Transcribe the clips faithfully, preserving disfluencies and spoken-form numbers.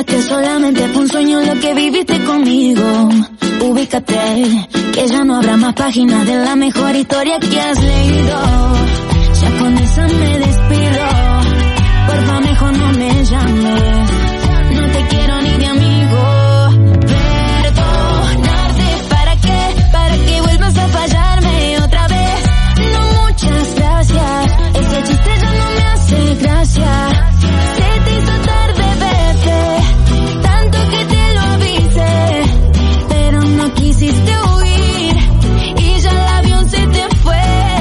piensas que solamente fue un sueño lo que viviste conmigo. Ubícate, que ya no habrá más páginas de la mejor historia que has leído. Ya con esa me despido, porfa mejor no me llames. No te quiero ni de amigo. Perdonarte, ¿para qué? Para que vuelvas a fallarme otra vez. No, muchas gracias, ese chiste ya no me hace gracia. Se te hizo tarde, bebé, tanto que te lo avisé, pero no quisiste huir y ya el avión se te fue.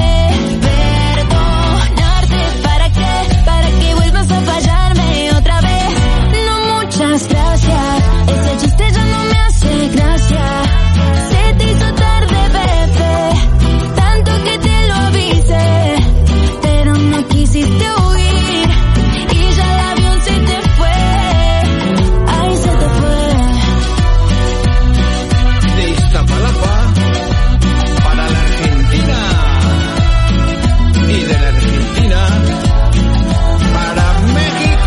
Perdonarte, ¿para qué? Para que vuelvas a fallarme otra vez. No, muchas gracias, ese chiste ya no me hace gracia. Se te hizo tarde, bebé, tanto que te lo avisé, pero no quisiste huir y ya el avión se te fue. Ay, se te fue. De Iztapalapa para la Argentina y de la Argentina para México.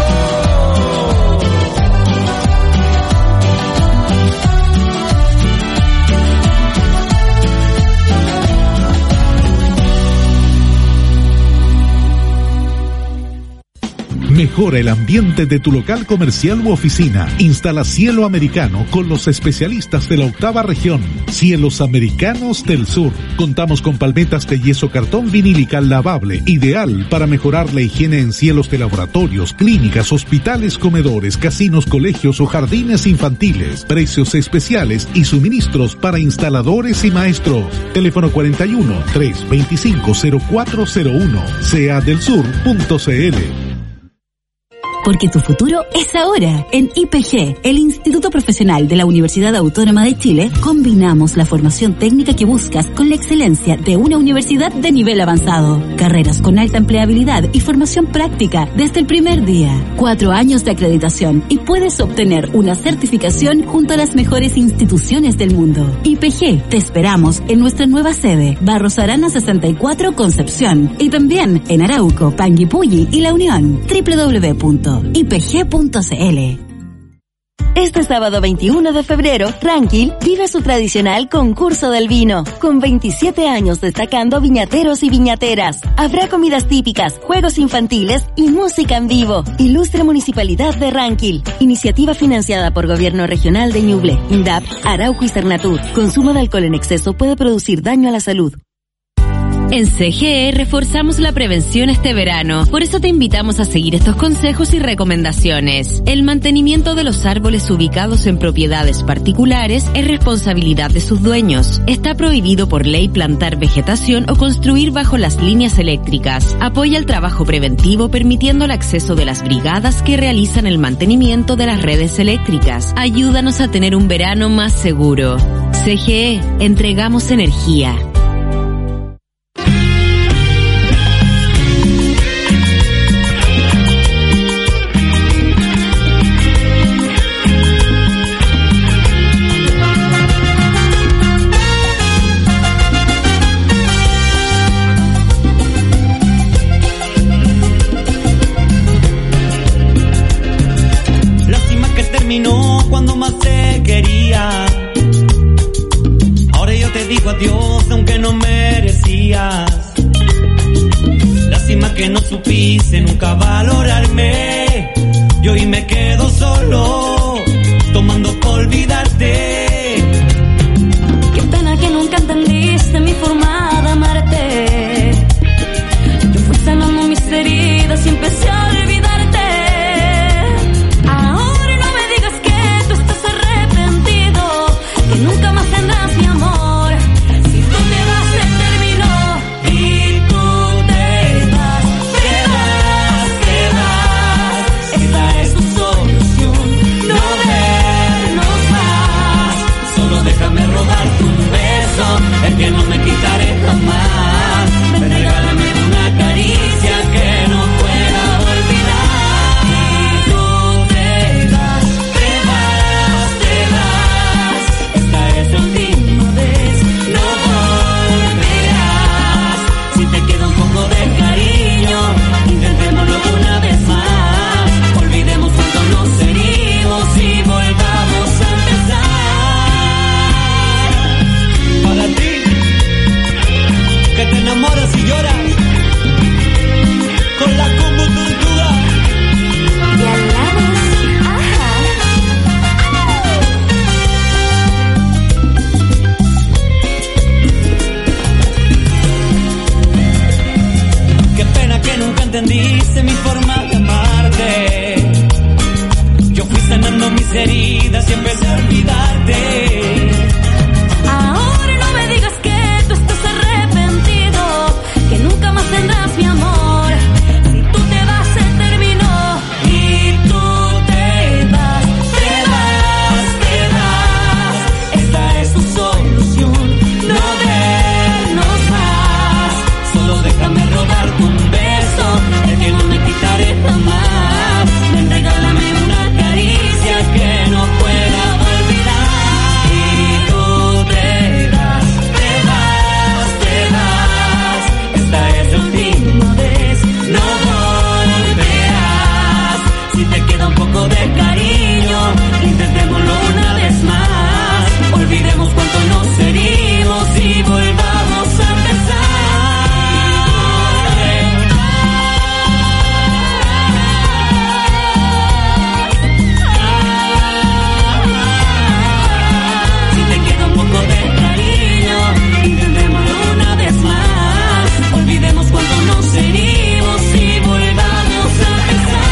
Mejora el ambiente de tu local comercial u oficina. Instala Cielo Americano con los especialistas de la octava región. Cielos Americanos del Sur. Contamos con palmetas de yeso cartón vinílica lavable, ideal para mejorar la higiene en cielos de laboratorios, clínicas, hospitales, comedores, casinos, colegios o jardines infantiles. Precios especiales y suministros para instaladores y maestros. Teléfono cuarenta y uno, trescientos veinticinco, cero cuatro cero uno. sea del sur punto c l. Porque tu futuro es ahora. En I P G, el Instituto Profesional de la Universidad Autónoma de Chile, combinamos la formación técnica que buscas con la excelencia de una universidad de nivel avanzado. Carreras con alta empleabilidad y formación práctica desde el primer día. Cuatro años de acreditación y puedes obtener una certificación junto a las mejores instituciones del mundo. I P G, te esperamos en nuestra nueva sede, Barros Arana sesenta y cuatro, Concepción. Y también en Arauco, Panguipulli y La Unión. doble u doble u doble u punto i p g punto c l. Este sábado veintiuno de febrero, Ranquil vive su tradicional concurso del vino, con veintisiete años destacando viñateros y viñateras. Habrá comidas típicas, juegos infantiles y música en vivo. Ilustre Municipalidad de Ranquil. Iniciativa financiada por Gobierno Regional de Ñuble, INDAP, Arauco y Cernatur. Consumo de alcohol en exceso puede producir daño a la salud. En C G E reforzamos la prevención este verano. Por eso te invitamos a seguir estos consejos y recomendaciones. El mantenimiento de los árboles ubicados en propiedades particulares es responsabilidad de sus dueños. Está prohibido por ley plantar vegetación o construir bajo las líneas eléctricas. Apoya el trabajo preventivo permitiendo el acceso de las brigadas que realizan el mantenimiento de las redes eléctricas. Ayúdanos a tener un verano más seguro. C G E, entregamos energía. Cuando más te quería, ahora yo te digo adiós aunque no merecías. Lástima que no supiste nunca valorarme, y hoy me quedo solo tomando por olvidarte. Qué pena que nunca entendiste mi forma de amarte. Yo fui sanando mis heridas y empecé a olvidarte. Nunca más tendrás mi amor. Si tú te vas, se terminó. Y tú te vas, te vas, te vas. Esta es tu solución, no vernos más. entendiste mi forma de amarte. Yo fui sanando mis heridas y empecé a olvidarte. Ahora no me digas que tú estás arrepentido, que nunca más tendrás mi amor. Si tú te vas, se terminó. Y tú te vas, te vas, te vas. Esta es tu solución, no vernos más. Solo déjame robarte un beso, el que no me quitaré jamás. Ven, regálame una caricia que no pueda olvidar. Y tú te vas, te vas, te vas. Esta es la última vez, no volverás. Si te queda un poco de cariño, intentémoslo una vez más. Olvidemos cuánto nos herimos y volvamos a empezar. Si te queda un poco de cariño, intentémoslo una vez más. Olvidemos cuánto nos herimos y volvamos a empezar.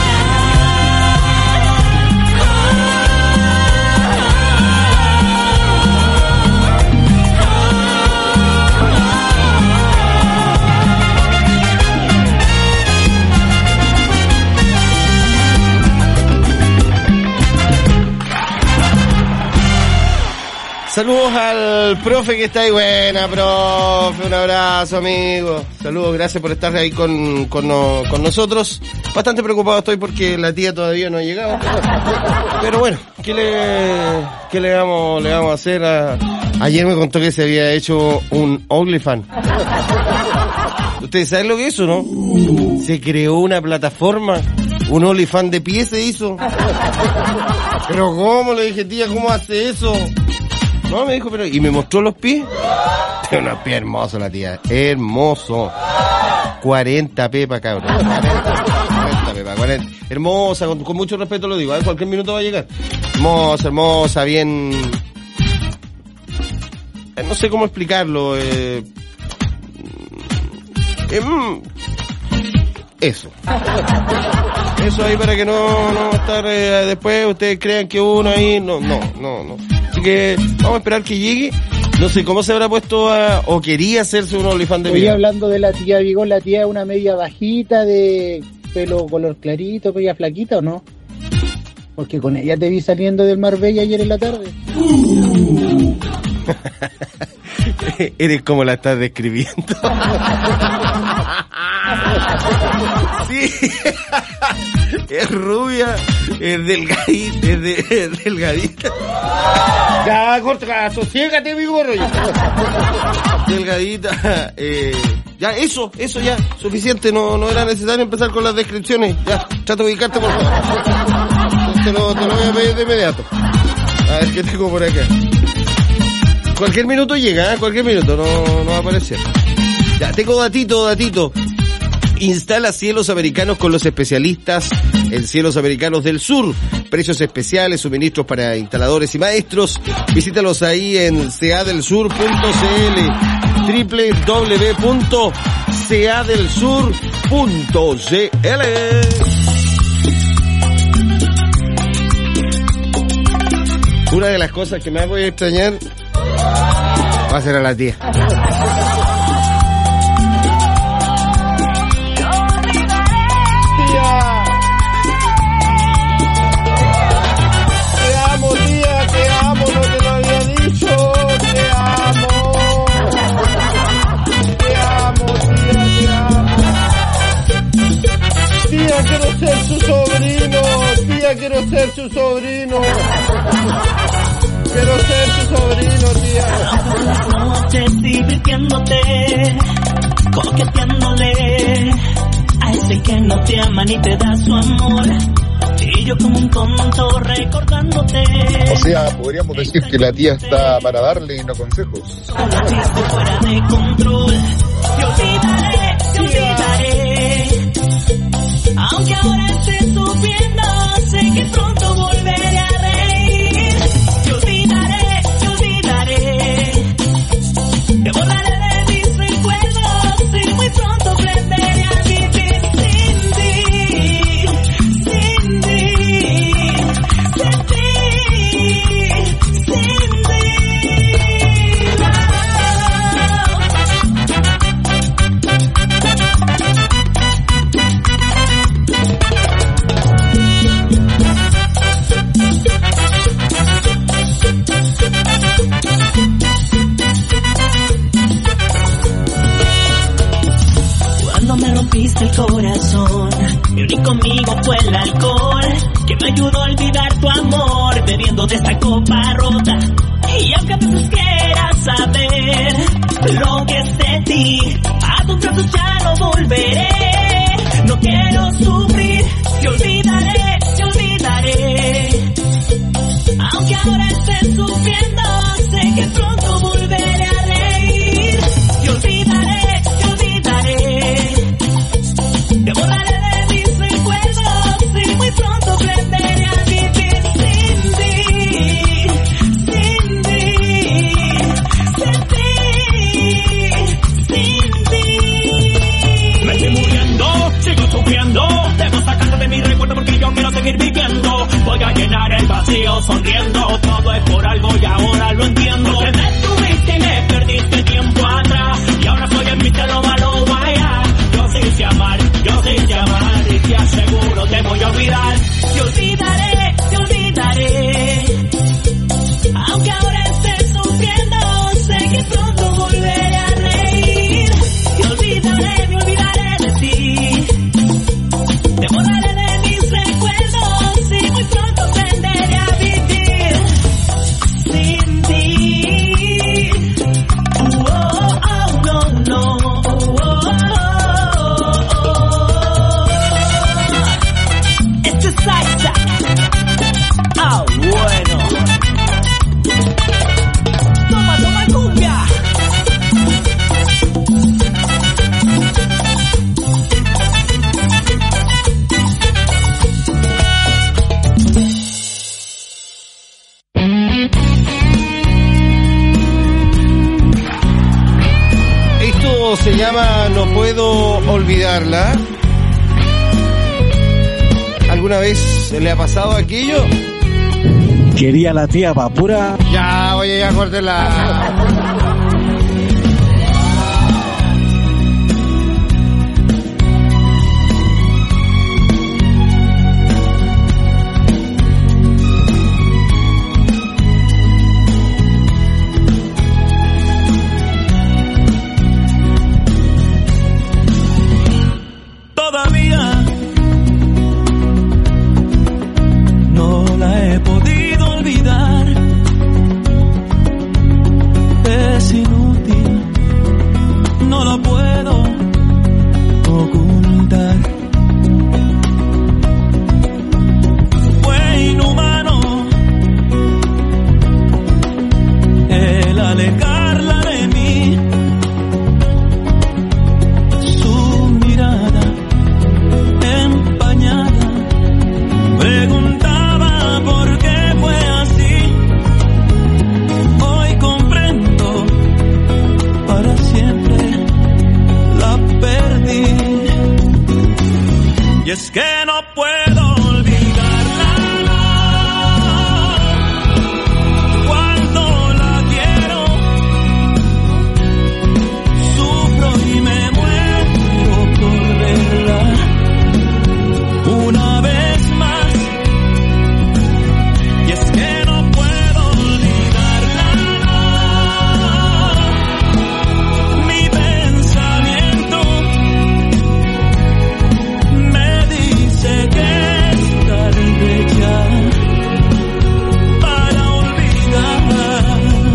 Saludos al profe que está ahí. Buena, profe. Un abrazo, amigo. Saludos, gracias por estar ahí con, con, no, con nosotros. Bastante preocupado estoy porque la tía todavía no ha llegado. Pero bueno, ¿qué le, qué le vamos, le vamos a hacer? A, ayer me contó que se había hecho un OnlyFans. ¿Ustedes saben lo que es eso, no? Se creó una plataforma. Un OnlyFans de pie se hizo. Pero ¿cómo? Le dije, tía, ¿cómo hace eso? No, me dijo, pero... Y me mostró los pies. Tiene unos pies hermosos la tía. Hermoso. cuarenta pepas, cabrón. cuarenta pepas, cuarenta. Hermosa, con, con mucho respeto lo digo. A ver, cualquier minuto va a llegar. Hermosa, hermosa, bien... Eh, no sé cómo explicarlo. Eh... Eh, mm... Eso. Eso ahí para que no, no estar eh, después ustedes crean que uno ahí... No, no, no, no. Así que vamos a esperar que llegue. No sé cómo se habrá puesto a, o quería hacerse un OnlyFans de Estoy vida. hablando de la tía Vigón, la tía es una media bajita de pelo color clarito, media flaquita, ¿o no? Porque con ella te vi saliendo del Marbella ayer en la tarde. Eres como la estás describiendo. Sí. Es rubia, es delgadita, es, de, es delgadita. Ya, corta, sosiégate, mi gorro. Delgadita, eh, ya, eso, eso ya, suficiente, no, no era necesario empezar con las descripciones. Ya, trata de ubicarte, por favor. Te lo, te lo voy a pedir de inmediato. A ver qué tengo por acá. Cualquier minuto llega, ¿eh? Cualquier minuto, no, no va a aparecer. Ya, tengo datito, datito. Instala Cielos Americanos con los especialistas en Cielos Americanos del Sur. Precios especiales, suministros para instaladores y maestros. Visítalos ahí en c a del sur punto c l, doble u doble u doble u punto c a del sur punto c l. Una de las cosas que más voy a extrañar va a ser a la tía. Quiero ser su sobrino, tía, quiero ser su sobrino. Quiero ser su sobrino, tía. Las noches divirtiéndote, coqueteándole a ese que no te ama ni te da su amor. Y yo como un tonto recordándote. O sea, podríamos decir que la tía está para darle no consejos. Un chiste fuera de control. Te olvidaré, te olvidaré. Aunque ahora estés sufriendo, sé que pronto volveré a reír. Te olvidaré, te olvidaré. Te borraré de mis recuerdos y muy pronto aprenderé a vivir sin corazón. Mi único amigo fue el alcohol, que me ayudó a olvidar tu amor, bebiendo de esta copa rota. Y aunque a veces quieras saber lo que es de ti, a tus brazos ya no volveré. No quiero sufrir, te olvidaré, te olvidaré. Aunque ahora estés sufriendo, sé que pronto volveré a reír. Te olvidaré, te olvidaré. Te borraré de mis recuerdos y muy pronto aprenderé a vivir sin ti, sin ti, sin ti, sin ti. Me estoy muriendo, sigo sufriendo. Debo sacarte de mi recuerdo porque yo quiero seguir viviendo. Voy a llenar el vacío sonriendo. Todo es por algo y ahora lo entiendo. Porque me tuviste y me perdiste tiempo atrás. Y ahora soy en mí te lo malo vaya. Yo sí sé amar, yo sí sé amar. Y te aseguro te voy a olvidar. Te olvidaré, te olvidaré. Aunque ahora estés sufriendo, sé que pronto volveré a reír. Te olvidaré, me olvidaré de ti. Te borraré de mis recuerdos y muy pronto aprenderé a vivir sin ti. Oh, oh, oh, no, no. Oh, oh, oh. Este es Aiza. Ah, bueno. Toma, toma cumbia. Esto se llama No Puedo Olvidarla. ¿Alguna vez le ha pasado aquello? Quería la tía pa' pura. Ya, oye, ya córtela. Todavía no la he podido olvidar. Es inútil, no lo puedo ocultar. Fue inhumano el alejarla de mí. Su mirada empañada preguntaba por qué fue así. Hoy comprendo, para siempre la perdí. Y es que no puedo olvidarla. Cuando la quiero, sufro y me muero por verla una vez más. Y es que no puedo olvidarla. Mi pensamiento me dice que es tarde ya para olvidar.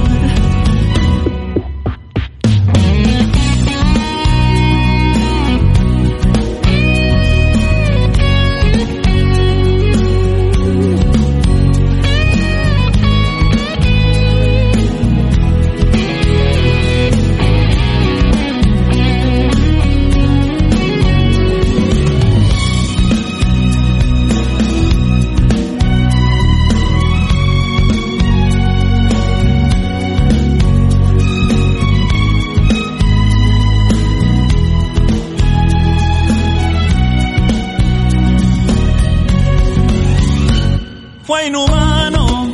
Fue inhumano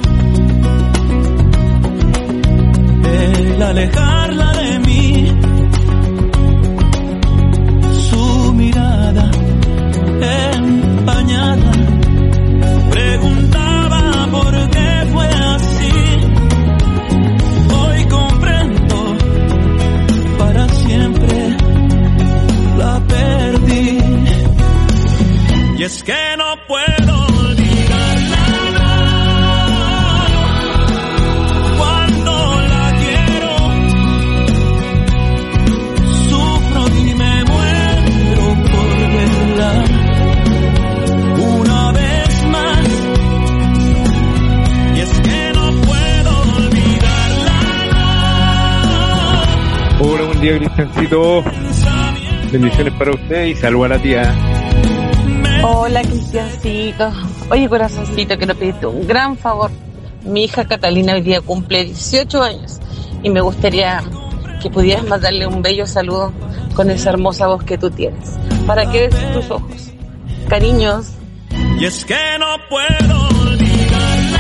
el alejarla de mí. Su mirada empañada preguntaba por qué fue así. Hoy comprendo, para siempre la perdí. es que no puedo olvidarla, no. Cuando la quiero, sufro y me muero por verla una vez más. Y es que no puedo olvidarla, no. Hola, buen día, Cristiancito. Bendiciones para usted y saluda a la tía. Hola, Cristiancito. Oye, corazoncito, quiero pedirte un gran favor. Mi hija Catalina hoy día cumple dieciocho años y me gustaría que pudieras mandarle un bello saludo con esa hermosa voz que tú tienes, para que beses tus ojos. Cariños. Y es que no puedo olvidarla.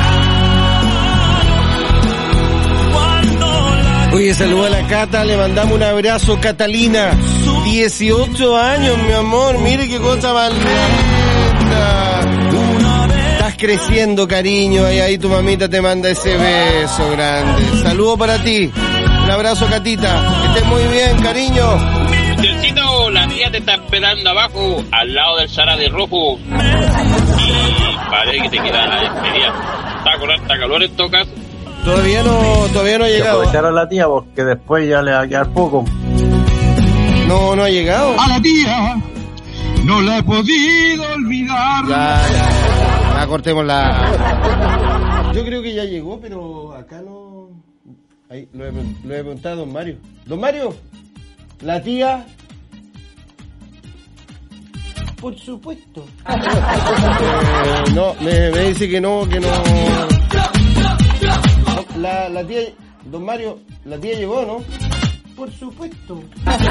Oye, saluda a la Cata, le mandamos un abrazo, Catalina. dieciocho años, mi amor, mire qué cosa más linda. Estás creciendo, cariño, y ahí tu mamita te manda ese beso grande. Saludo para ti. Un abrazo, Catita. Que estés muy bien, cariño. Cristiancito, la tía te está esperando abajo, al lado del Zara de rojo. Y parece que te queda la despedida. Está con harta calor en todo caso. Todavía no, todavía no ha llegado. Aprovechar a la tía porque después ya le va a quedar poco. No, no ha llegado. A la tía no la he podido olvidar. Ya, ya, ya, cortemos la... Yo creo que ya llegó, pero acá no... Ahí, lo he, lo he preguntado a don Mario. Don Mario, la tía... Por supuesto. eh, no, me, me dice que no, que no... La, la tía, don Mario, la tía llegó, ¿no? Por supuesto.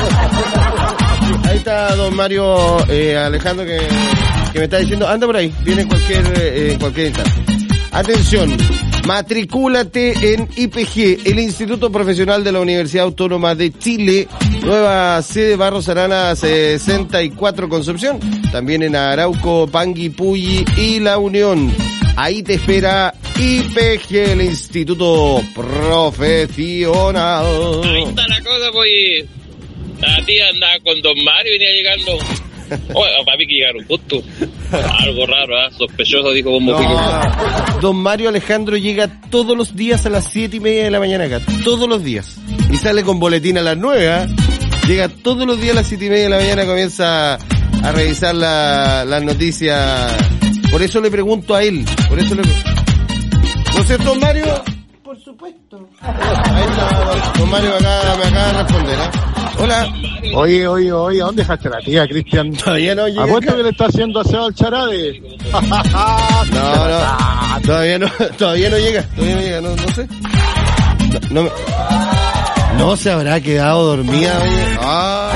Ahí está don Mario eh, Alejandro que, que me está diciendo, anda por ahí, viene en cualquier, eh, en cualquier instante. Atención, matricúlate en I P G, el Instituto Profesional de la Universidad Autónoma de Chile, nueva sede Barros Arana sesenta y cuatro Concepción, también en Arauco, Panguipulli y La Unión. Ahí te espera I P G, el Instituto Profesional. Ahí está la cosa, pues. La tía andaba con don Mario y venía llegando. Oye, para mí que llegaron justo. Algo raro, ¿eh? Sospechoso, dijo Bombo Pico. No, don Mario Alejandro llega todos los días a las siete y media de la mañana acá. Todos los días. Y sale con boletín a las nueve, ¿eh? Llega todos los días a las siete y media de la mañana, comienza a revisar la, las noticias. Por eso le pregunto a él. Por eso le pregunto. ¿No es cierto, don Mario? Por supuesto. Ahí está, don Mario me acaba, me acaba de responder, ¿eh? Hola. Oye, oye, oye, ¿a dónde dejaste la tía, Cristian? Todavía no llega. ¿Apuesto que le está haciendo aseo al charade? No, no, todavía no, todavía no llega, todavía no llega, no, no sé. No, no, me... no se habrá quedado dormida, oye. Ah,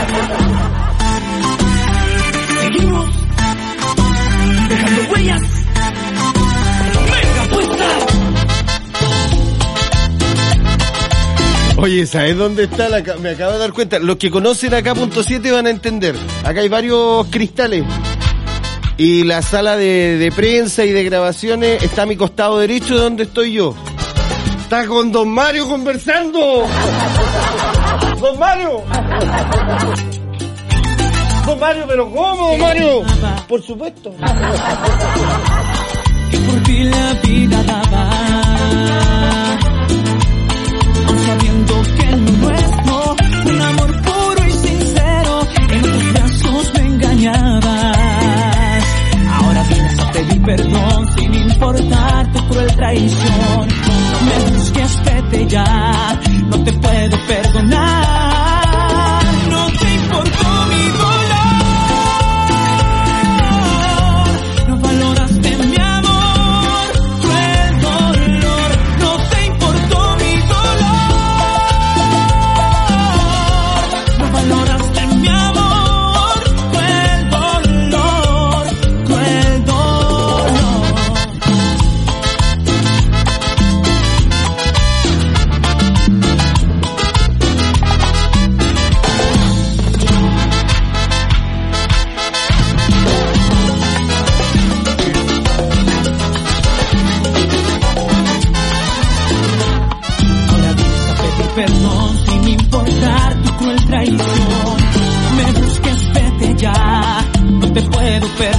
Seguimos dejando huellas. Venga, puesta. Oye, ¿sabes dónde está la... Me acabo de dar cuenta. Los que conocen acá punto siete van a entender. Acá hay varios cristales. Y la sala de, de prensa y de grabaciones está a mi costado derecho de donde estoy yo. Está con don Mario conversando. Don Mario. Don Mario, pero ¿cómo, don Mario? Por supuesto. Que por ti la vida daba, sabiendo que lo nuestro, un amor puro y sincero, en tus brazos me engañabas. Ahora vienes a pedir perdón sin importar tu cruel traición. No me busques, vete ya, no te puedo perdonar. No te importó mi dolor, no valoraste mi amor, cruel dolor. No te importó mi dolor, no valoraste mi amor, cruel dolor, cruel dolor. Ahora vienes a pedir perdón sin importar tu cruel traición. Me busques, vete ya, no te puedo perdonar.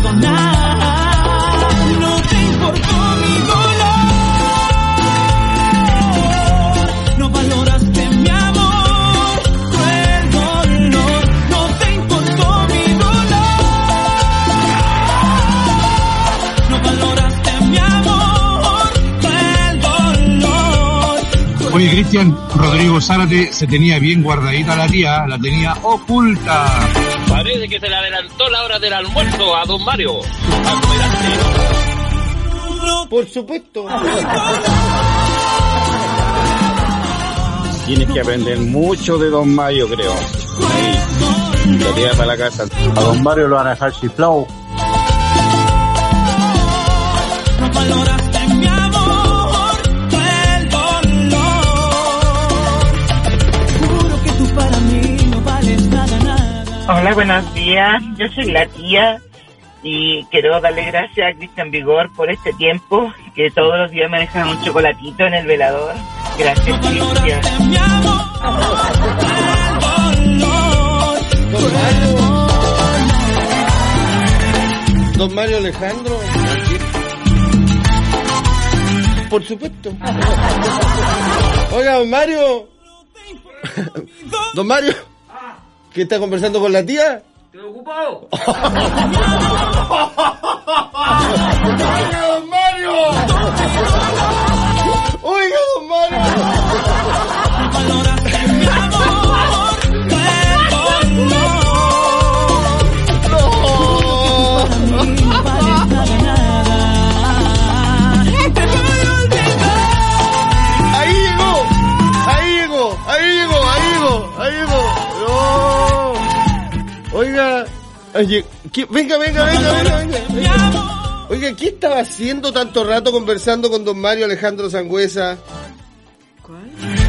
Oye, Cristian, Rodrigo Zárate se tenía bien guardadita la tía, la tenía oculta. Parece que se le adelantó la hora del almuerzo a don Mario. Por supuesto. Tienes que aprender mucho de don Mario, creo. Ahí, lo tira para la casa. A don Mario lo van a dejar chiflado. Hola, buenos días. Yo soy la tía y quiero darle gracias a Cristian Vigor por este tiempo, que todos los días me dejan un chocolatito en el velador. Gracias, Cristian. Don Mario Alejandro. Por supuesto. Oiga, don Mario. Don Mario. ¿Qué está conversando con la tía? Estoy ocupado. Oiga, don Mario. Oiga, don Mario. Ahí llegó, ahí llegó, ahí llegó, ahí llegó, ahí llegó. No. Oiga, oye, ¿qué? venga, venga, venga, venga, venga. Oiga, ¿qué estaba haciendo tanto rato conversando con don Mario Alejandro Sangüesa? ¿Cuál?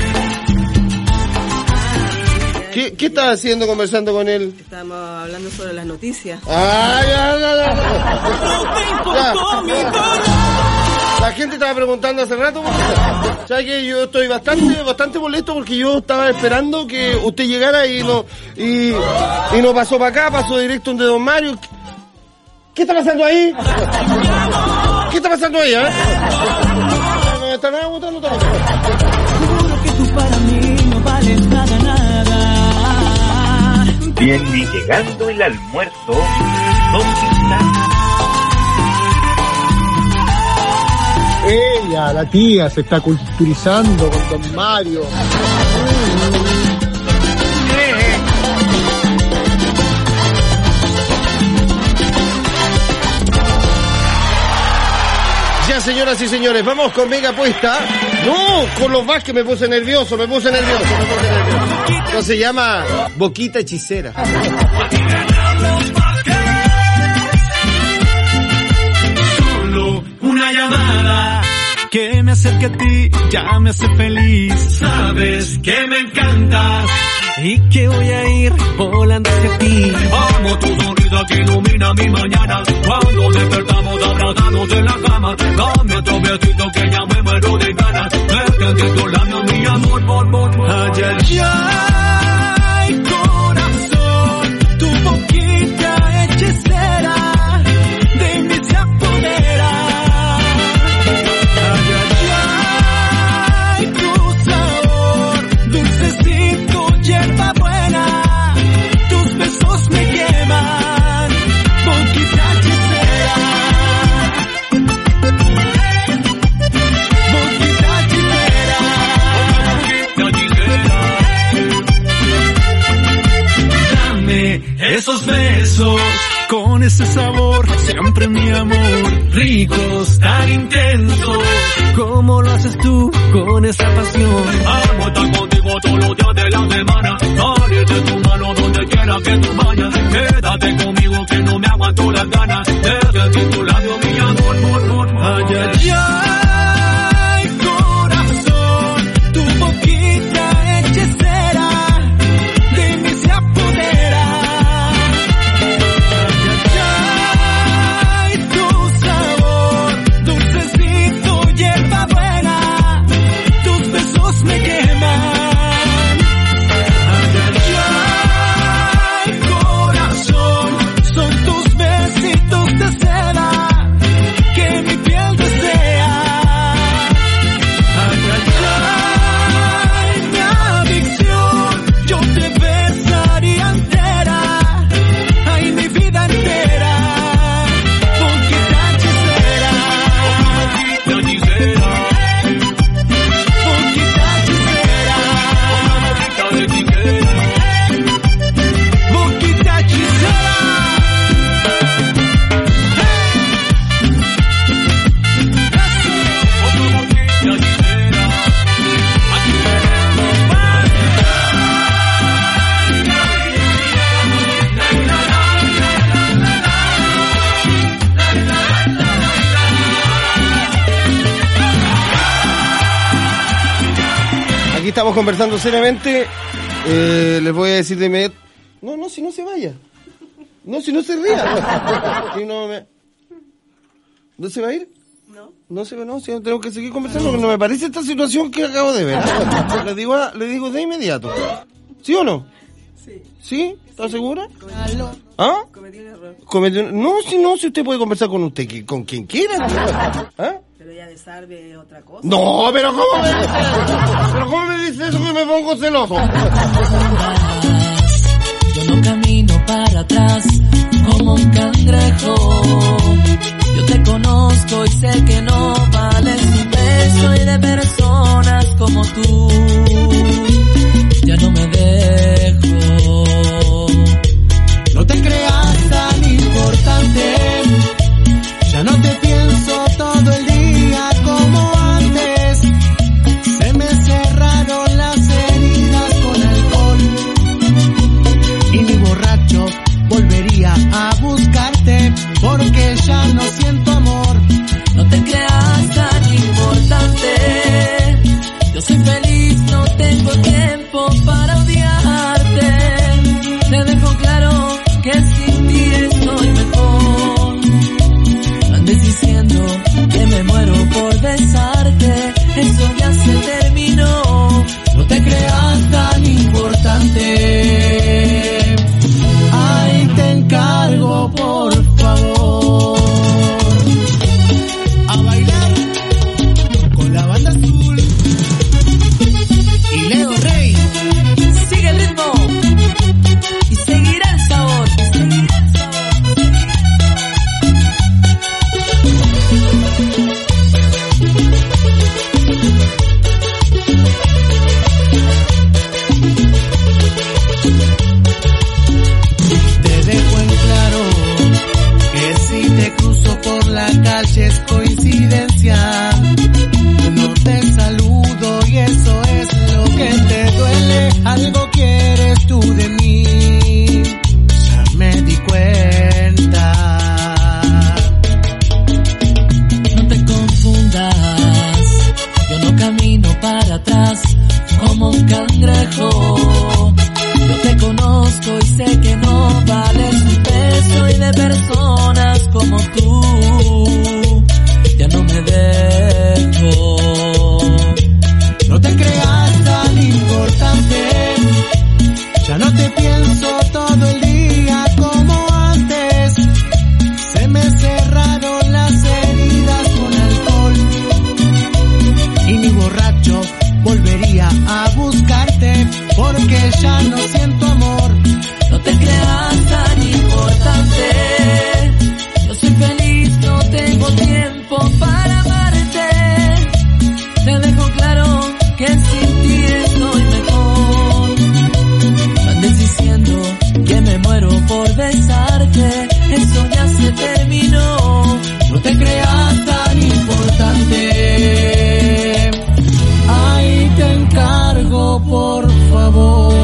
¿Qué, ¿Qué estaba haciendo conversando con él? Estábamos hablando sobre las noticias. ¡Ah, ya, ya, ya! ya. La gente estaba preguntando hace rato. ¿Sabes qué? Yo estoy bastante bastante molesto porque yo estaba esperando que usted llegara y no y, y no pasó para acá, pasó directo donde don Mario. ¿Qué está pasando ahí? ¿Qué está pasando ahí, eh? No está nada votando todo. Seguro que tú para mí no vales nada, nada. Viene llegando el almuerzo. ¿Dónde está? Ella, la tía, se está culturizando con don Mario. Ya, señoras y señores, vamos con Mega Apuesta. No, con los Vázquez me puse nervioso, me puse nervioso, me puse nervioso. Esto se llama Boquita Hechicera. Solo una llamada que me acerque a ti, ya me hace feliz. Sabes que me encantas y que voy a ir volando hacia ti. Amo tu sonrisa que ilumina mi mañana. Cuando despertamos abrazados en la cama, dame otro besito que ya me muero de ganas. Deja que tus labios mi amor, por por ay, ay, ay, corazón, tu boquita hechicera de mí se apodera. Hierba buena, tus besos me queman, boquita hechicera, boquita hechicera, dame esos besos con ese sabor, siempre mi amor, ricos, tan intensos, como lo haces tú con esa pasión. Amo estar contigo todos los días de la semana, salir de tu mano donde quiera que tú vayas. Quédate conmigo que no me aguanto las ganas de sentir tu labio, mi amor, por, por, ay, ay, ay, corazón, tu boquita hechicera de mí se apodera. Ay, ay, tu sabor, dulcecito, hierba buena, tus besos me queman. Son estamos conversando seriamente, eh, les voy a decir de inmediato. No, no, si no se vaya. No, si no se ría. Si no, me... ¿No se va a ir? No. No se va, no, si tengo que seguir conversando, porque no me parece esta situación que acabo de ver. Le digo, a, le digo de inmediato. ¿Sí o no? Sí. ¿Sí? ¿Estás segura? ¿Ah? Cometí un error. Cometió... No, si no, si usted puede conversar con usted, que, con quien quiera. ¿Ah? Pero ya desarme otra cosa. No, pero ¿cómo me dice eso? ¿Pero cómo me dice eso que me pongo celoso? Yo no camino para atrás como un cangrejo. Yo te conozco y sé que no vales un beso, y de personas como tú ya no me dejo. No te creas tan importante, ya no te pienso todo el día como antes. Se me cerraron las heridas con alcohol, y ni borracho volvería a buscarte, porque ya no siento amor. No te creas tan importante, yo soy feliz, no tengo tiempo para odiarte. Te dejo claro que sin ti estoy mejor. No andes diciendo que me muero por besarte, eso ya se terminó. No te creas tan importante, ay, te encargo por favor. A bailar con la banda azul y Leo Rey. Sigue el ritmo y seguirá el sabor, seguirá el sabor. Te dejo en claro que si te cruzo por la calle es coincidencia. No te saludo y eso es lo que te duele. Algo quieres tú de mí, ya me di cuenta. No te confundas, yo no camino para atrás como un cangrejo. Yo te conozco y sé que no vales un peso, y de personas como tú ya no me dejo. No te creas tan importante, ya no te pienso todo el día como antes. Se me cerraron las heridas con alcohol, y ni borracho volvería a buscarte, porque ya no siento amor. No te creas tan importante, yo soy feliz, no tengo tiempo para amarte. Te dejo claro que sin ti estoy mejor. No andes diciendo que me muero por besarte, eso ya se terminó. No te creas tan importante, ay, te encargo por favor.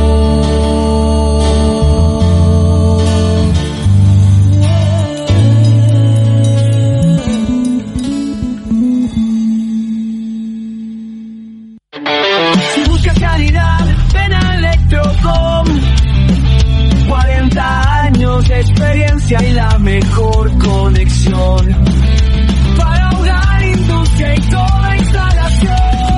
Si buscas calidad, ven a Electrocom. cuarenta años de experiencia y la mejor conexión para hogar, industria y toda instalación.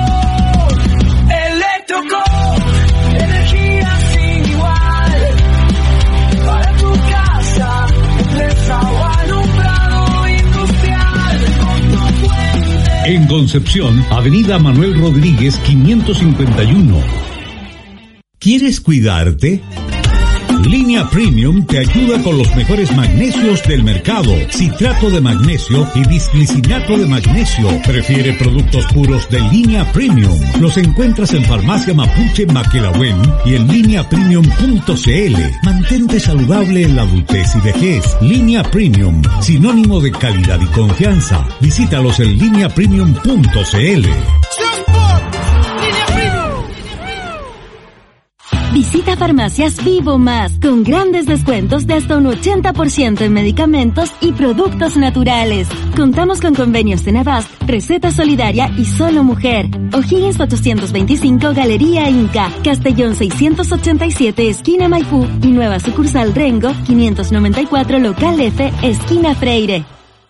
Electrocom, energía sin igual para tu casa, empresa o alumbrado industrial. En Concepción, Avenida Manuel Rodríguez quinientos cincuenta y uno. ¿Quieres cuidarte? Línea Premium te ayuda con los mejores magnesios del mercado. Citrato de magnesio y disglicinato de magnesio. Prefiere productos puros de Línea Premium. Los encuentras en Farmacia Mapuche Maquelahuen y en línea premium punto c l. Mantente saludable en la adultez y vejez. Línea Premium, sinónimo de calidad y confianza. Visítalos en línea premium punto c l. Visita Farmacias Vivo Más, con grandes descuentos de hasta un ochenta por ciento en medicamentos y productos naturales. Contamos con convenios en Avast, Receta Solidaria y Solo Mujer. O'Higgins ochocientos veinticinco, Galería Inca. Castellón seiscientos ochenta y siete, esquina Maipú. Y nueva sucursal Rengo, quinientos noventa y cuatro, local F, esquina Freire.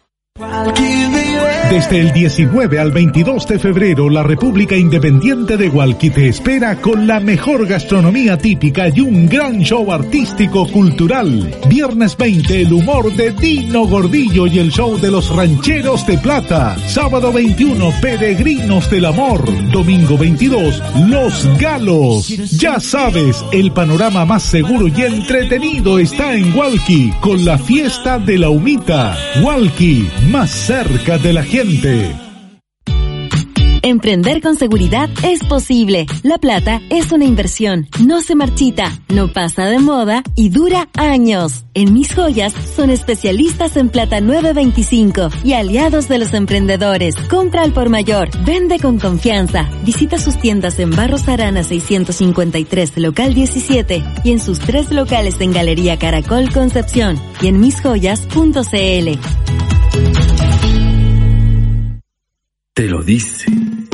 Desde el diecinueve al veintidós de febrero, la República Independiente de Hualqui te espera con la mejor gastronomía típica y un gran show artístico cultural. Viernes veinte, el humor de Dino Gordillo y el show de los Rancheros de Plata. Sábado veintiuno, Peregrinos del Amor. Domingo veintidós, Los Galos. Ya sabes, el panorama más seguro y entretenido está en Hualqui, con la fiesta de la humita. Hualqui, más cerca de la gente. Emprender con seguridad es posible. La plata es una inversión, no se marchita, no pasa de moda y dura años. En Mis Joyas son especialistas en plata nueve veinticinco y aliados de los emprendedores. Compra al por mayor, vende con confianza. Visita sus tiendas en Barros Arana seiscientos cincuenta y tres, local diecisiete, y en sus tres locales en Galería Caracol Concepción y en mis joyas punto c l. Te lo dice.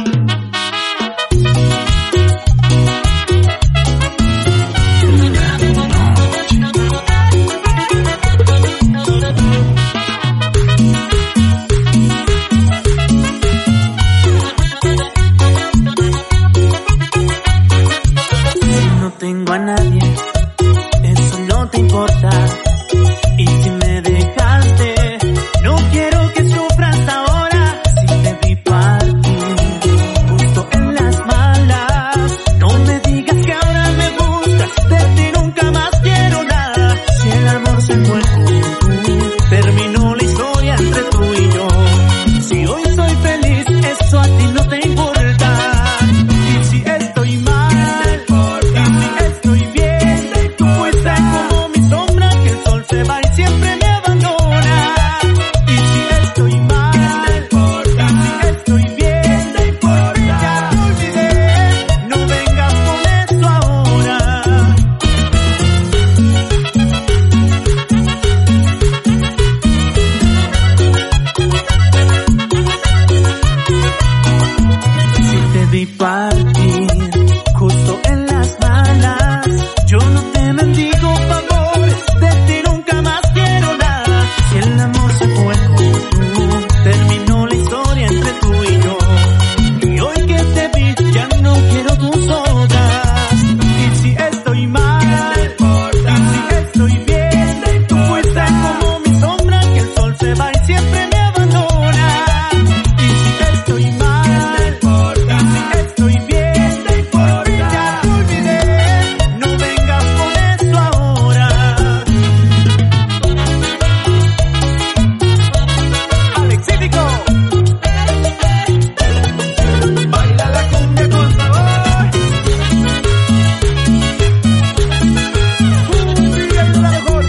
No tengo a nadie, eso no te importa. Y si me dejaste, no quiero que sufras ahora. Si te vi partir, justo en las malas, no me digas que ahora me buscas. De ti nunca más quiero nada. Si el amor se fue, terminó la historia entre tú y yo. Si hoy soy feliz, eso a ti no te importa. Y si estoy mal, se va y siempre me abandona. Y si estoy mal, y si estoy bien, no importa, ya te olvidé. No vengas con eso ahora. Si te vi partir, justo en las malas, yo no te mendigo favores. El amor se fue, terminó la historia entre tú y yo. Y hoy que te vi, ya no quiero tus hojas. Y si estoy mal, y si estoy bien, tú fuiste como mi sombra, que el sol se va y siempre me abandona. Y si estoy mal, y si estoy bien, por mí ya te olvidé. No vengas con eso ahora. Baila la cumbia con sabor. Cumbia es la mejor.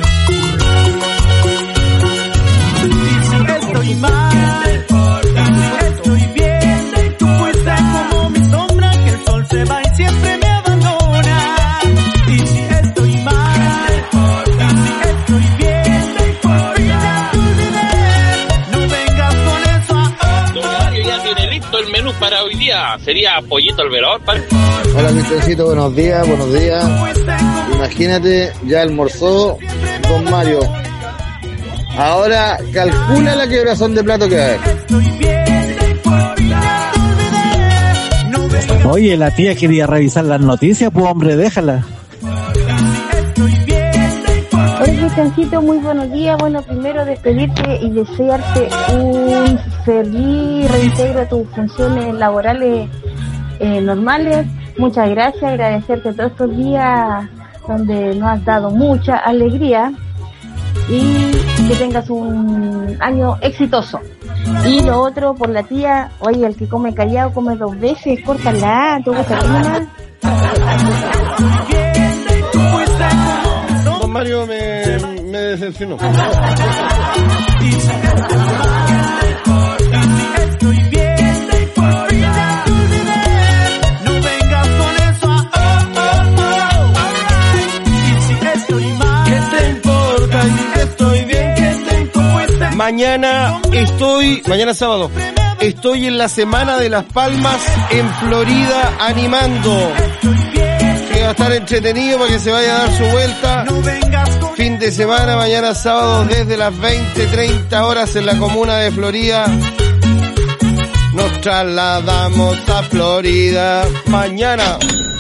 Y si estoy mal, y si estoy bien, tú fuiste como mi sombra, que el sol se va y siempre me abandona. Y si estoy mal, y si estoy bien, por mí ya te olvidé. No vengas con eso ahora. Don Mario ya tiene listo el menú para hoy día. Sería pollito al velador. Para... Hola, Cristiancito, buenos días, buenos días. Imagínate, ya almorzó Don Mario. Ahora calcula la quebrazón de plato que va a haber. Oye, la tía quería revisar las noticias, pues hombre, déjala. Hola, Cristiancito, muy buenos días. Bueno, primero despedirte y desearte un feliz reintegro a tus funciones laborales eh, normales. Muchas gracias, agradecerte todos estos días donde nos has dado mucha alegría y que tengas un año exitoso. Y lo otro, por la tía, oye, el que come callado come dos veces, córtala, ¿tú gusta más? Don Mario me, me decepcionó. Mañana estoy, mañana sábado, estoy en la Semana de Las Palmas en Florida animando. Que va a estar entretenido para que se vaya a dar su vuelta. Fin de semana, mañana sábado desde las veinte, treinta horas en la comuna de Florida. Nos trasladamos a Florida mañana.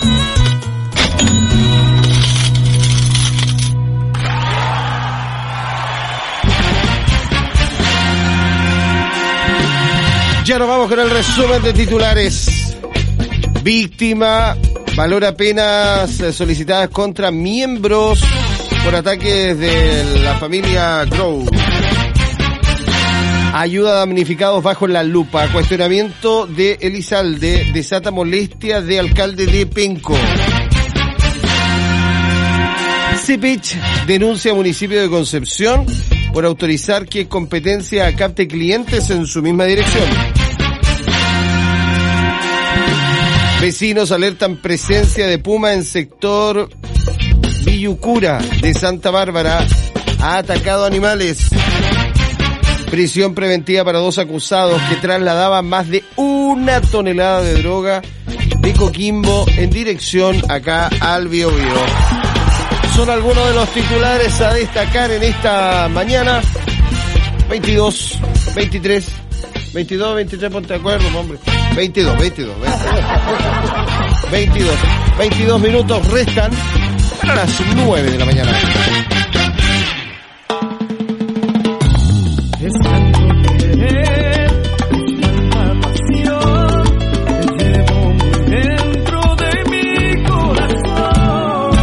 Ya nos vamos con el resumen de titulares. Víctima valora penas solicitadas contra miembros por ataques de la familia Grow. Ayuda a damnificados bajo la lupa. Cuestionamiento de Elizalde desata molestia de alcalde de Penco. Cepech denuncia a municipio de Concepción por autorizar que competencia capte clientes en su misma dirección. Vecinos alertan presencia de puma en sector Villucura de Santa Bárbara. Ha atacado animales. Prisión preventiva para dos acusados que trasladaban más de una tonelada de droga de Coquimbo en dirección acá al Biobío. Son algunos de los titulares a destacar en esta mañana. veintidós, veintitrés, veintidós, veintitrés, ponte de acuerdo, hombre. veintidós, veintidós, veintidós. veintidós, veintidós minutos restan para las nueve de la mañana. Es tanto querer, es tanta pasión, te llevo muy dentro de mi corazón.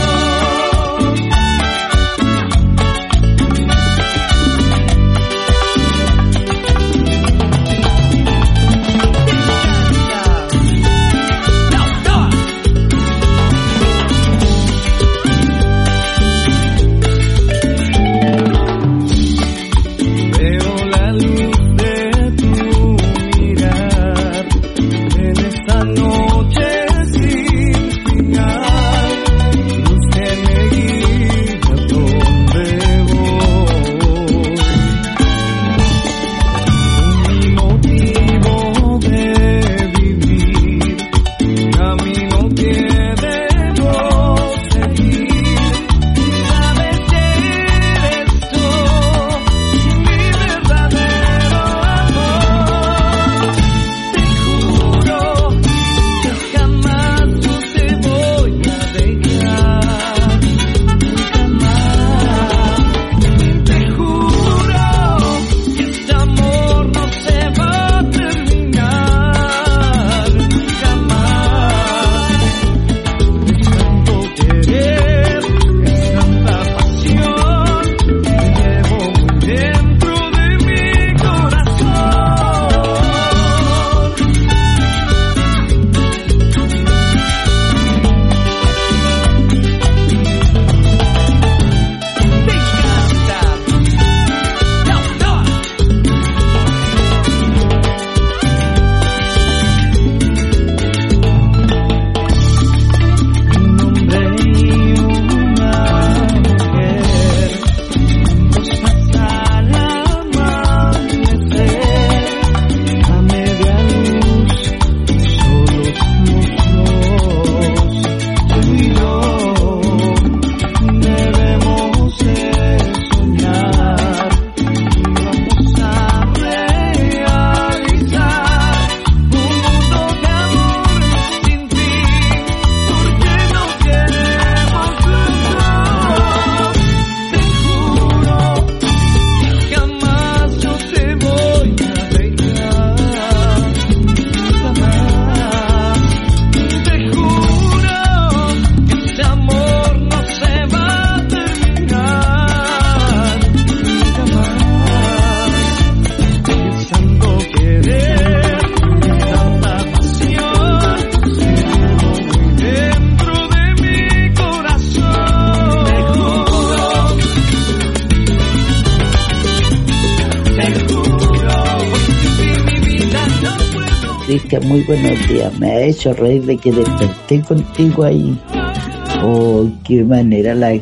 Cristian, muy buenos días. Me ha hecho reír de que desperté contigo ahí. Oh, qué manera la que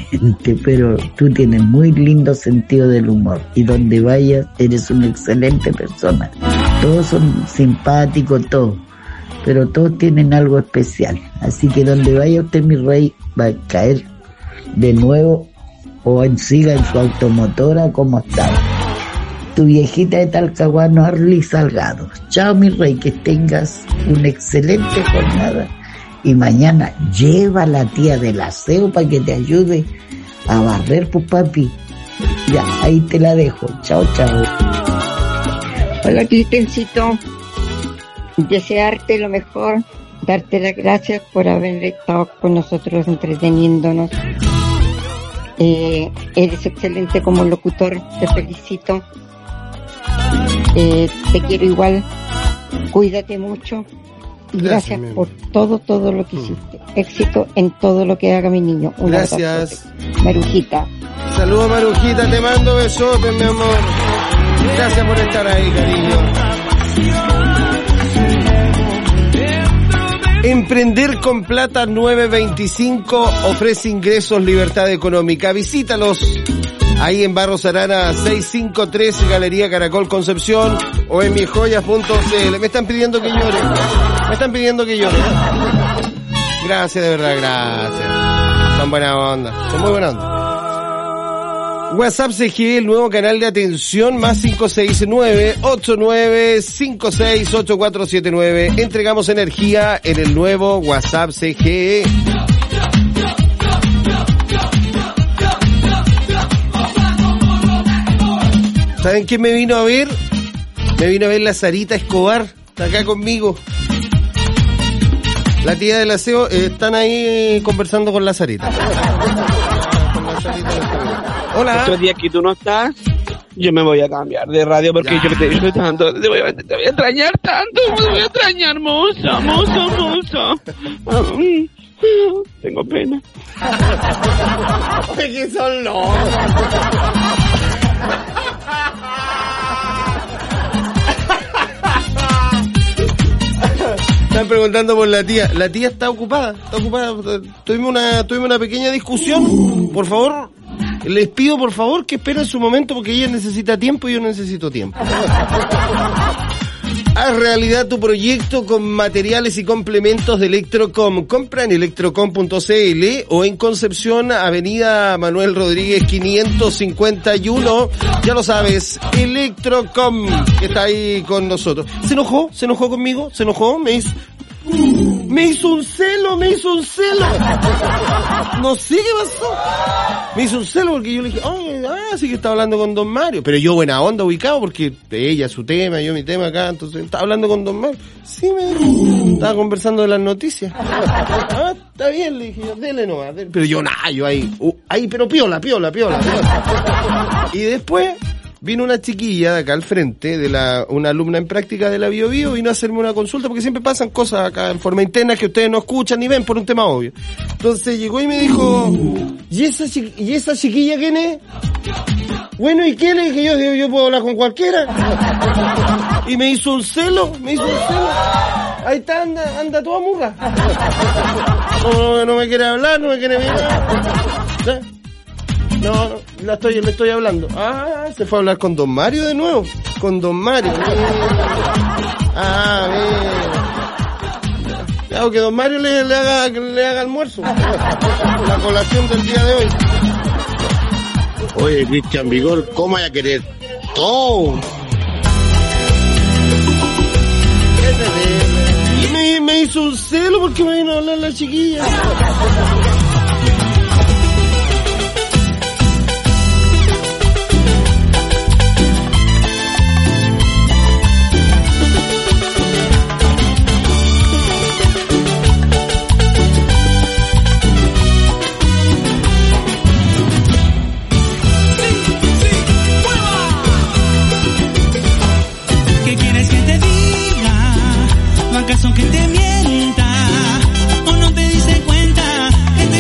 excelente, pero tú tienes muy lindo sentido del humor y donde vayas eres una excelente persona. Todos son simpáticos, todos, pero todos tienen algo especial. Así que donde vaya usted, mi rey, va a caer de nuevo o en siga en su automotora como estaba. Tu viejita de Talcahuano, Arly Salgado. Chao, mi rey, que tengas una excelente jornada. Y mañana lleva a la tía del aseo para que te ayude a barrer, pues, papi. Ya, ahí te la dejo. Chao, chao. Hola, Cristencito. Desearte lo mejor, darte las gracias por haber estado con nosotros entreteniéndonos. Eh, eres excelente como locutor, te felicito. Eh, te quiero igual. Cuídate mucho. Gracias, Gracias por todo, todo lo que hiciste. Éxito en todo lo que haga mi niño. Un Gracias. abrazote. Marujita. Saludos, Marujita. Te mando besotes, mi amor. Gracias por estar ahí, cariño. Emprender con Plata nueve veinticinco ofrece ingresos, libertad económica. Visítalos ahí en Barros Arana seiscientos cincuenta y tres, Galería Caracol Concepción, o en mijoyas punto c l. Me están pidiendo que llore. Me están pidiendo que llore. Gracias, de verdad, gracias. Son buena onda. Son muy buena onda. WhatsApp C G, el nuevo canal de atención, más cinco seis nueve, ocho nueve cinco seis, ocho cuatro siete nueve. Entregamos energía en el nuevo WhatsApp C G. ¿Saben quién me vino a ver? Me vino a ver la Sarita Escobar, está acá conmigo. La tía del aseo, eh, están ahí conversando con la Sarita. Con la Sarita. Hola. Estos días que tú no estás, yo me voy a cambiar de radio porque ya. yo te digo tanto, te voy, a, te voy a extrañar tanto, te voy a extrañar, moza, moza, moza. Tengo pena. ¿Qué son los? Están preguntando por la tía. La tía está ocupada, está ocupada. Tuvimos una, tuvimos una pequeña discusión. Por favor, les pido por favor que esperen su momento porque ella necesita tiempo y yo necesito tiempo. Haz realidad tu proyecto con materiales y complementos de Electrocom. Compra en electrocom punto c l o en Concepción, Avenida Manuel Rodríguez quinientos cincuenta y uno. Ya lo sabes, Electrocom, que está ahí con nosotros. ¿Se enojó? ¿Se enojó conmigo? ¿Se enojó? Me hizo... Me hizo un celo, me hizo un celo. No sé qué pasó. Me hizo un celo porque yo le dije, ay, ah, sí que estaba hablando con Don Mario. Pero yo buena onda ubicado porque ella su tema, yo mi tema acá. Entonces estaba hablando con Don Mario. Sí, me dijo. Estaba conversando de las noticias. Ah, está bien, le dije yo, dele nomás. Dele. Pero yo nada, yo ahí, uh, ahí, pero piola, piola, piola, piola. Y después vino una chiquilla de acá al frente, de la una alumna en práctica de la Bio Bio, vino a hacerme una consulta porque siempre pasan cosas acá en forma interna que ustedes no escuchan ni ven por un tema obvio. Entonces llegó y me dijo, ¿y esa, chi- ¿y esa chiquilla quién es? Bueno, ¿y qué? Le dije yo, yo, yo puedo hablar con cualquiera. Y me hizo un celo, me hizo un celo. Ahí está, anda, anda toda murra. No, no, no me quiere hablar, no me quiere mirar. No, no, la estoy, le estoy hablando. Ah, se fue a hablar con Don Mario de nuevo. Con Don Mario. Ah, bien. Claro, que Don Mario le, le haga, le haga almuerzo. La colación del día de hoy. Oye, Cristian Vigor, ¿cómo vaya a querer todo? Y me, me hizo un celo porque me vino a hablar la chiquilla. ¿Acaso que te mienta? ¿O no te diste cuenta que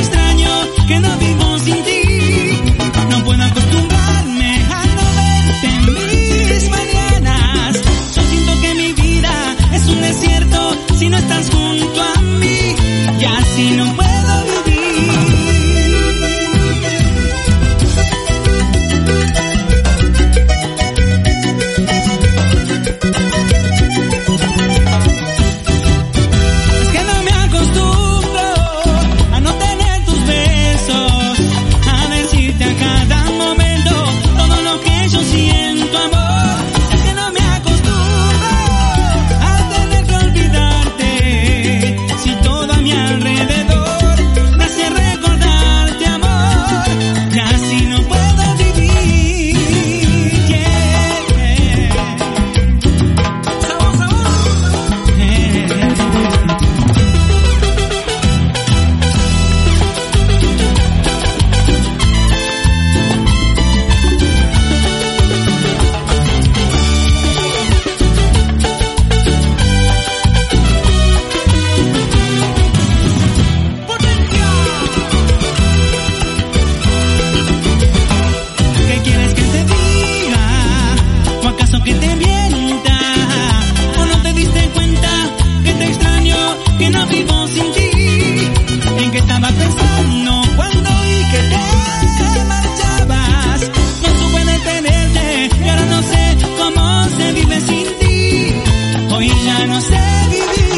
que te mienta. O no te diste cuenta que te extraño, que no vivo sin ti. ¿En qué estaba pensando cuando vi que te marchabas? No supe detenerte y ahora no sé cómo se vive sin ti. Hoy ya no sé vivir.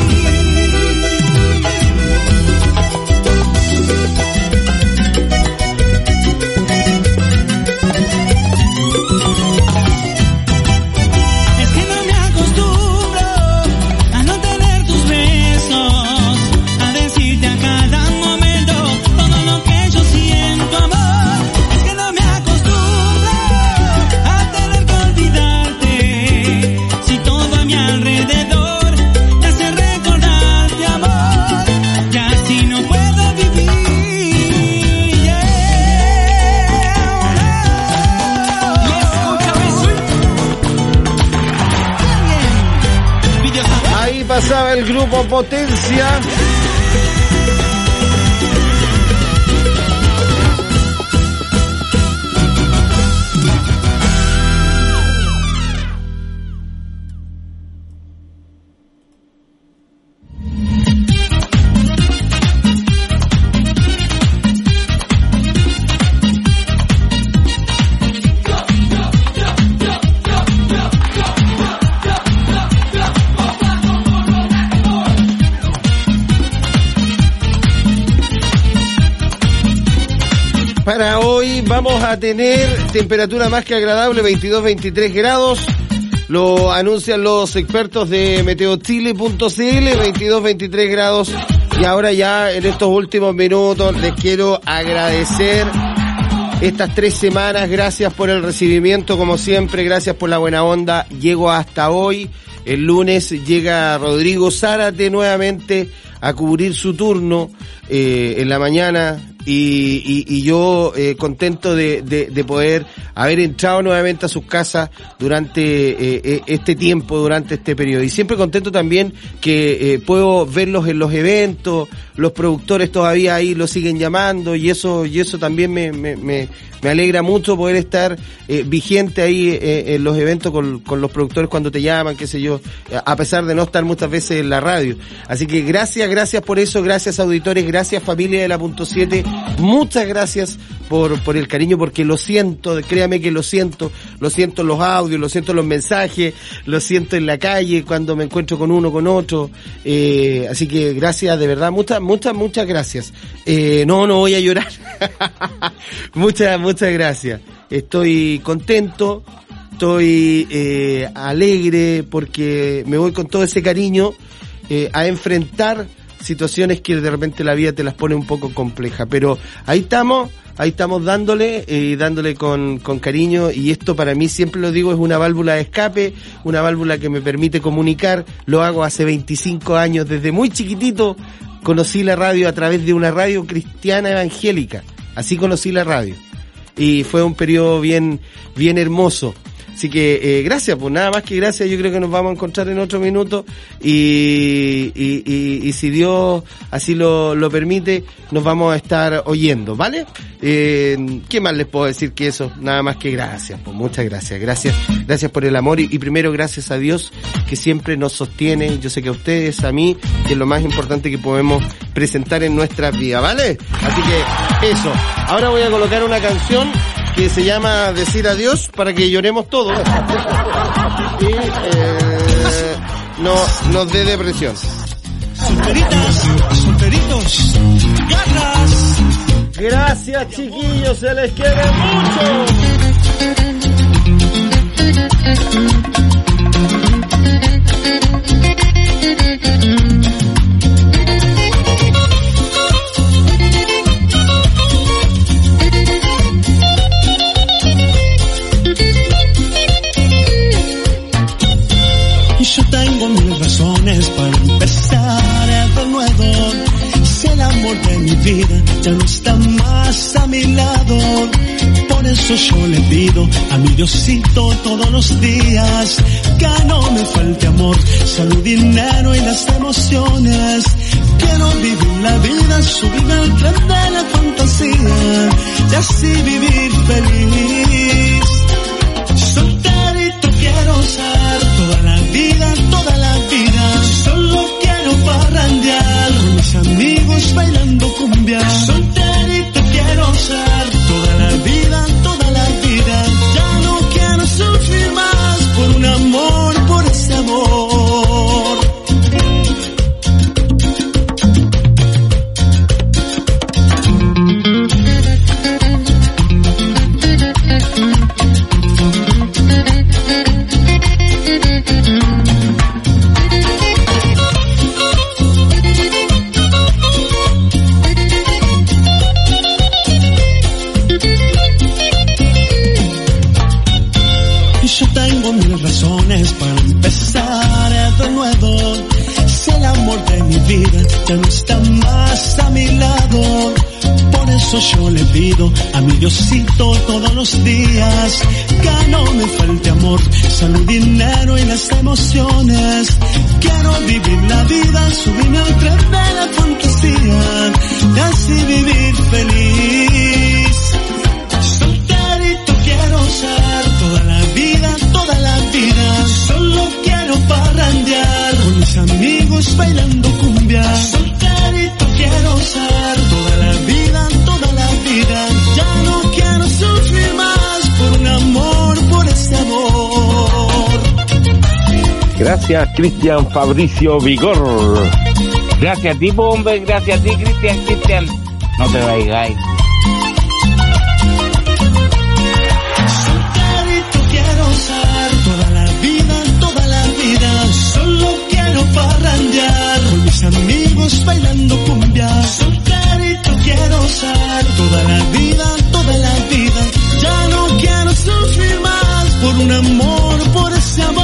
Es que no me acostumbro a no tener tus besos, a decirte a cada momento todo lo que yo siento, amor. Es que no me acostumbro a tener que olvidarte, si todo a mi alrededor te hace recordarte, amor, y así no puedo vivir. Ahí pasaba el grupo Potencia. Para hoy vamos a tener temperatura más que agradable, veintidós a veintitrés grados. Lo anuncian los expertos de meteochile punto c l, veintidós a veintitrés grados. Y ahora ya en estos últimos minutos les quiero agradecer estas tres semanas. Gracias por el recibimiento, como siempre. Gracias por la buena onda. Llego hasta hoy. El lunes llega Rodrigo Zárate nuevamente a cubrir su turno eh, en la mañana. Y, y, y yo eh, contento de, de, de poder haber entrado nuevamente a sus casas durante eh, este tiempo, durante este periodo. Y siempre contento también que eh, puedo verlos en los eventos, los productores todavía ahí los siguen llamando, y eso y eso también me, me, me, me alegra mucho poder estar eh, vigente ahí eh, en los eventos con, con los productores cuando te llaman, qué sé yo, a pesar de no estar muchas veces en la radio. Así que gracias, gracias por eso, gracias auditores, gracias familia de la punto siete. Muchas gracias por, por el cariño, porque lo siento, créame que lo siento, lo siento en los audios, lo siento en los mensajes, lo siento en la calle cuando me encuentro con uno, con otro, eh, así que gracias, de verdad, muchas, muchas, muchas gracias. Eh, no, no voy a llorar. muchas, muchas gracias. Estoy contento, estoy eh, alegre porque me voy con todo ese cariño eh, a enfrentar situaciones que de repente la vida te las pone un poco compleja, pero ahí estamos, ahí estamos dándole, eh, dándole con, con cariño, y esto para mí, siempre lo digo, es una válvula de escape, una válvula que me permite comunicar. Lo hago hace veinticinco años, desde muy chiquitito conocí la radio a través de una radio cristiana evangélica, así conocí la radio, y fue un periodo bien, bien hermoso. Así que eh, gracias, pues nada más que gracias. Yo creo que nos vamos a encontrar en otro minuto y, y, y, y si Dios así lo, lo permite, nos vamos a estar oyendo, ¿vale? Eh, ¿Qué más les puedo decir que eso? Nada más que gracias, pues muchas gracias. Gracias, gracias por el amor y, y primero gracias a Dios que siempre nos sostiene. Yo sé que a ustedes, a mí, que es lo más importante que podemos presentar en nuestras vidas, ¿vale? Así que eso. Ahora voy a colocar una canción que se llama Decir Adiós, para que lloremos todos y eh, no nos dé depresión. Solteritas, solteritos, garras. Gracias, chiquillos, se les quiere mucho. Yo tengo mil razones para empezar de nuevo. Si el amor de mi vida ya no está más a mi lado, por eso yo le pido a mi Diosito todos los días que no me falte amor, salud, dinero y las emociones. Quiero vivir la vida, subir al tren de la fantasía y así vivir feliz. Solterito quiero Yo tengo mil razones para empezar de nuevo. Si el amor de mi vida ya no está más a mi lado, por eso yo le pido a mi Diosito todos los días que no me falte amor, salud, dinero y las emociones. Quiero vivir la vida, subirme al tren de la fantasía y así vivir feliz. Solterito quiero ser toda la vida, toda la vida. Solo quiero parrandear con mis amigos bailando cumbia. Solterito quiero ser toda la vida, toda la vida. Ya no quiero sufrir más por un amor, por ese amor. Gracias, Cristian Fabricio Vigor. Gracias a ti, hombre, gracias a ti, Cristian, Cristian. No te vayas. Solterito quiero ser toda la vida, toda la vida. Solo quiero parrandear con mis amigos bailando cumbia. Solterito quiero ser toda la vida, toda la vida. Ya no quiero sufrir más por un amor, por ese amor.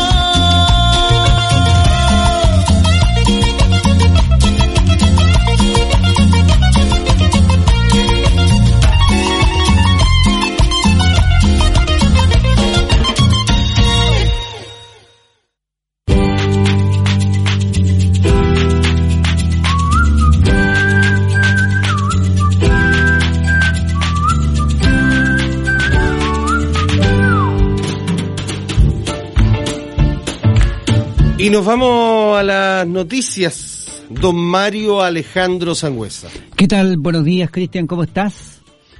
Y nos vamos a las noticias. Don Mario Alejandro Sangüesa. ¿Qué tal? Buenos días, Cristian, ¿cómo estás?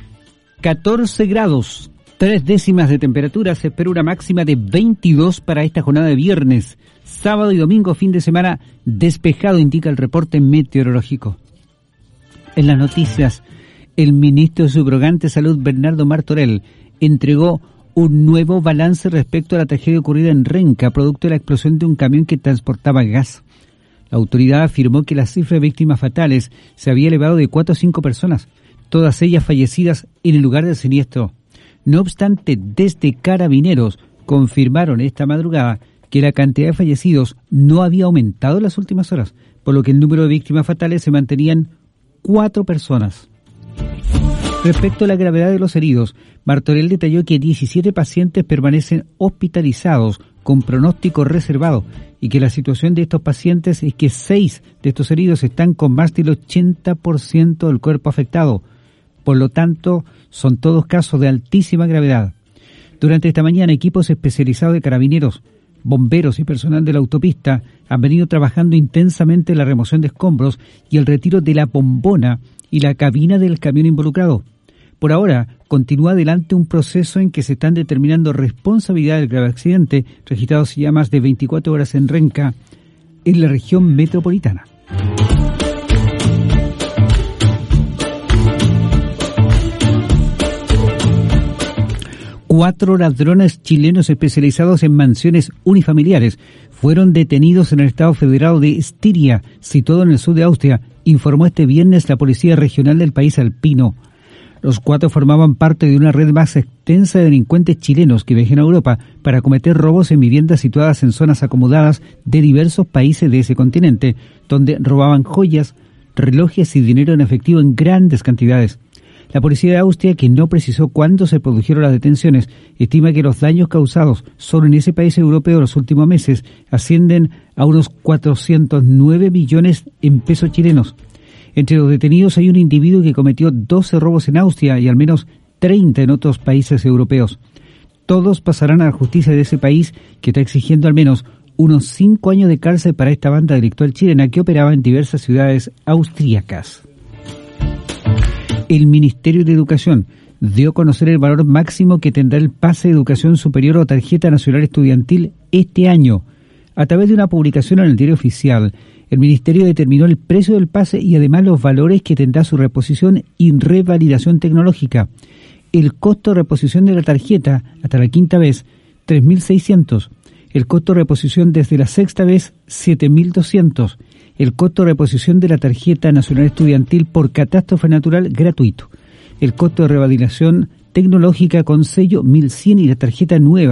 catorce grados, tres décimas de temperatura. Se espera una máxima de veintidós para esta jornada de viernes. Sábado y domingo, fin de semana despejado, indica el reporte meteorológico. En las noticias, el ministro subrogante de Salud, Bernardo Martorell, entregó un nuevo balance respecto a la tragedia ocurrida en Renca, producto de la explosión de un camión que transportaba gas. La autoridad afirmó que la cifra de víctimas fatales se había elevado de cuatro a cinco personas, todas ellas fallecidas en el lugar del siniestro. No obstante, desde Carabineros confirmaron esta madrugada que la cantidad de fallecidos no había aumentado en las últimas horas, por lo que el número de víctimas fatales se mantenía en cuatro personas. Respecto a la gravedad de los heridos, Martorell detalló que diecisiete pacientes permanecen hospitalizados con pronóstico reservado y que la situación de estos pacientes es que seis de estos heridos están con más del ochenta por ciento del cuerpo afectado. Por lo tanto, son todos casos de altísima gravedad. Durante esta mañana, equipos especializados de carabineros, bomberos y personal de la autopista han venido trabajando intensamente en la remoción de escombros y el retiro de la bombona y la cabina del camión involucrado. Por ahora, continúa adelante un proceso en que se están determinando responsabilidades del grave accidente, registrado hace ya más de veinticuatro horas en Renca, en la región metropolitana. Cuatro ladrones chilenos especializados en mansiones unifamiliares fueron detenidos en el estado federado de Estiria, situado en el sur de Austria, informó este viernes la Policía Regional del país alpino. Los cuatro formaban parte de una red más extensa de delincuentes chilenos que viajan a Europa para cometer robos en viviendas situadas en zonas acomodadas de diversos países de ese continente, donde robaban joyas, relojes y dinero en efectivo en grandes cantidades. La policía de Austria, que no precisó cuándo se produjeron las detenciones, estima que los daños causados solo en ese país europeo los últimos meses ascienden a unos cuatrocientos nueve millones en pesos chilenos. Entre los detenidos hay un individuo que cometió doce robos en Austria y al menos treinta en otros países europeos. Todos pasarán a la justicia de ese país, que está exigiendo al menos unos cinco años de cárcel para esta banda delictual chilena que operaba en diversas ciudades austríacas. El Ministerio de Educación dio a conocer el valor máximo que tendrá el pase de educación superior o tarjeta nacional estudiantil este año. A través de una publicación en el Diario Oficial, el Ministerio determinó el precio del pase y además los valores que tendrá su reposición y revalidación tecnológica. El costo de reposición de la tarjeta hasta la quinta vez, tres mil seiscientos. El costo de reposición desde la sexta vez, siete mil doscientos. El costo de reposición de la tarjeta nacional estudiantil por catástrofe natural gratuito. El costo de revalidación tecnológica con sello mil cien y la tarjeta nueva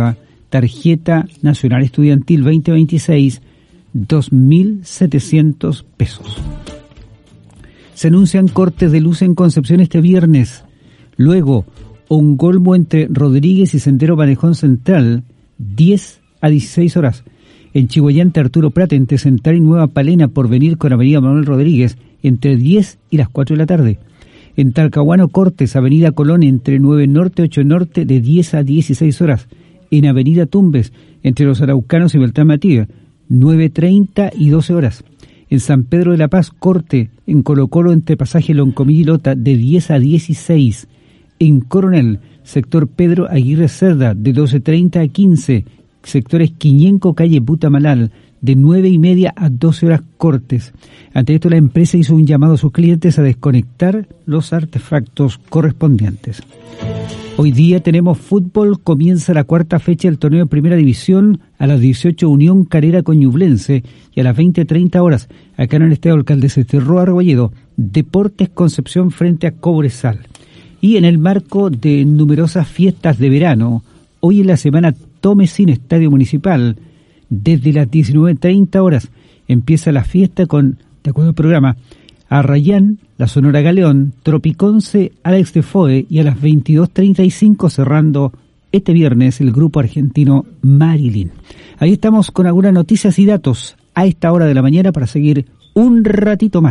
tarjeta nacional estudiantil veinte veintiséis, dos mil setecientos pesos. Se anuncian cortes de luz en Concepción este viernes. Luego, Ongolmo entre Rodríguez y Sendero Panejón Central, diez a dieciséis horas. En Chihuayante, Arturo Prat, entre Central y Nueva Palena, por venir con Avenida Manuel Rodríguez, entre diez y las cuatro de la tarde. En Talcahuano, Cortes, Avenida Colón, entre nueve Norte y ocho Norte, de diez a dieciséis horas. En Avenida Tumbes, entre Los Araucanos y Beltrán Matías, nueve treinta y doce horas. En San Pedro de la Paz, Corte, en Colo Colo, entre Pasaje Loncomí y Lota, de diez a dieciséis. En Coronel, sector Pedro Aguirre Cerda, de doce treinta a quince. Sectores Quiñenco, calle Putamalal, de nueve y media a doce horas cortes. Ante esto, la empresa hizo un llamado a sus clientes a desconectar los artefactos correspondientes. Hoy día tenemos fútbol, comienza la cuarta fecha del torneo de Primera División a las dieciocho Unión Calera con Ñublense y a las veinte treinta horas acá en el Estadio Alcalde Cerro Argüelledo, Deportes Concepción frente a Cobresal. Y en el marco de numerosas fiestas de verano, hoy en la semana Tomesin Estadio Municipal, desde las diecinueve treinta horas empieza la fiesta con, de acuerdo al programa, Arrayán, la Sonora Galeón, Tropiconce, Alex de Foe y a las veintidós treinta y cinco cerrando este viernes el grupo argentino Marilyn. Ahí estamos con algunas noticias y datos a esta hora de la mañana para seguir un ratito más.